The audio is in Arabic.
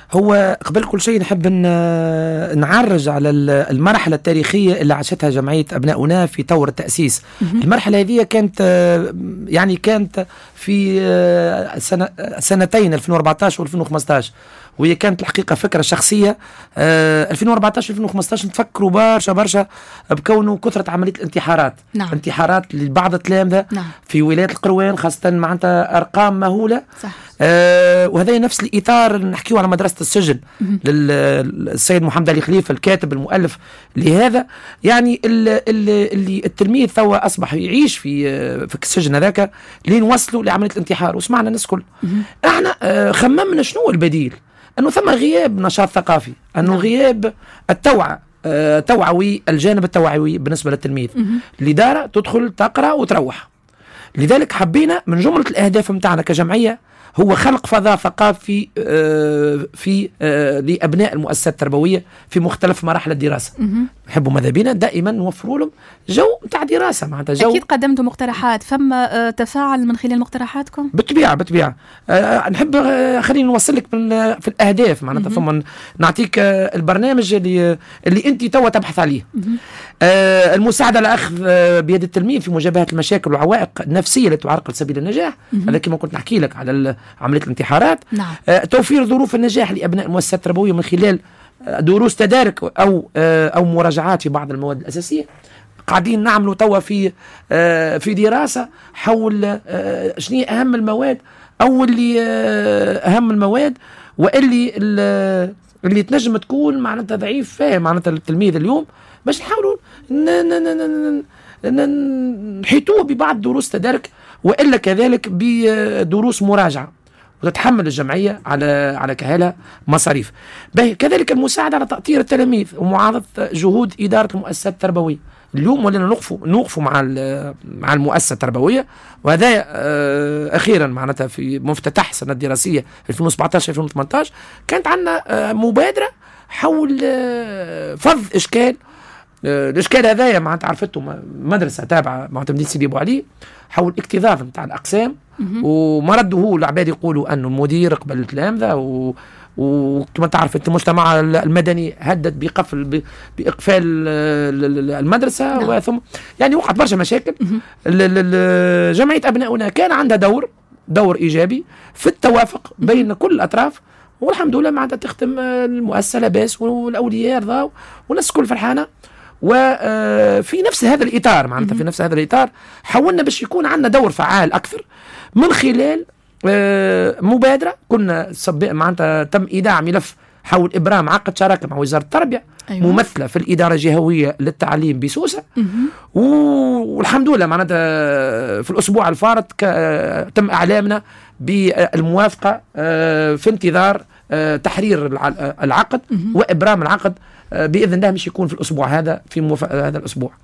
هو قبل كل شيء نحب نعرج على المرحلة التاريخية اللي عاشتها جمعية أبناؤنا في طور التأسيس. المرحلة هذه كانت يعني كانت في سنتين 2014 و2015، وهي كانت الحقيقة فكرة شخصية. 2014 2015 نتفكروا برشا بكونه كثرة عملية الانتحارات. نعم. انتحارات لبعض التلامذة. نعم. في ولاية القروان خاصة معناتها أرقام مهولة. صح. وهذا نفس الإطار اللي نحكيه على مدرسة السجن للسيد محمد علي خليفة الكاتب المؤلف لهذا. يعني اللي التلميذ توا أصبح يعيش في السجن هذاك لين وصلوا لعملية الانتحار، وسمعنا الناس كل. احنا خممنا شنو البديل، أنه ثم غياب نشاط ثقافي، أنه غياب التوعية توعوي، الجانب التوعوي بالنسبة للتلميذ. الإدارة تدخل تقرأ وتروح. لذلك حبينا من جملة الأهداف متاعنا كجمعية هو خلق فضاء ثقافي في لأبناء المؤسسات التربوية في مختلف مراحل الدراسة. نحبوا ماذا بينا دائما نوفروا لهم جو نتاع دراسة، معناتها جو. أكيد قدمتوا مقترحات، فما تفاعل من خلال مقترحاتكم؟ بالطبيعة. نحب خليني نوصل لك في الأهداف، معناتها ثم نعطيك البرنامج اللي أنت توا تبحث عليه. المساعدة على أخذ بيد التلميذ في مجابهة المشاكل والعوائق النفسية التي تعرقل سبيل النجاح. هذا كما كنت نحكي لك على عملية الانتحارات. نعم. توفير ظروف النجاح لأبناء المؤسسات التربوية من خلال دروس تدارك أو مراجعات في بعض المواد الأساسية. قاعدين نعملوا توا في دراسة حول شنو أهم المواد أو اللي أهم المواد اللي تنجم تكون معناتها ضعيف فاهم معناتها التلميذ اليوم، باش نحاولوا نحيطوه ببعض دروس تدارك وإلا كذلك بدروس مراجعة، وتتحمل الجمعية على كهالة مصاريف. كذلك المساعدة على تأطير التلاميذ ومعارضة جهود إدارة المؤسسات التربوية. اليوم ولينا نوقفوا مع المؤسسة التربوية، وهذا أخيرا معناتها في مفتتح سنة دراسية 2017-2018 كانت عندنا مبادرة حول فض إشكال. الإشكال هذايا معناتها عرفته مدرسة تابعة معناتها مدينة سيدي أبو علي حول اكتظاظ نتاع الأقسام، ومرده هو العباد يقولوا أنه المدير قبل التلامذة وكما تعرف المجتمع المدني هدد بإقفال المدرسة. نعم. ثم يعني وقعت برشا مشاكل. جمعية أبناؤنا كان عندها دور إيجابي في التوافق بين كل الأطراف، والحمد لله معناتها تختم المؤسسة لاباس والأولياء رضاو والناس كل فرحانة. وفي نفس هذا الإطار معناتها في نفس هذا الإطار حاولنا باش يكون عندنا دور فعال أكثر من خلال مبادرة كنا معناتها تم إيداع ملف حول إبرام عقد شراكة مع وزارة التربية. أيوة. ممثلة في الإدارة الجهوية للتعليم بسوسة. والحمد لله معناتها في الأسبوع الفارط تم إعلامنا بالموافقة في انتظار تحرير العقد وإبرام العقد بإذن الله مش يكون في الأسبوع هذا في هذا الأسبوع.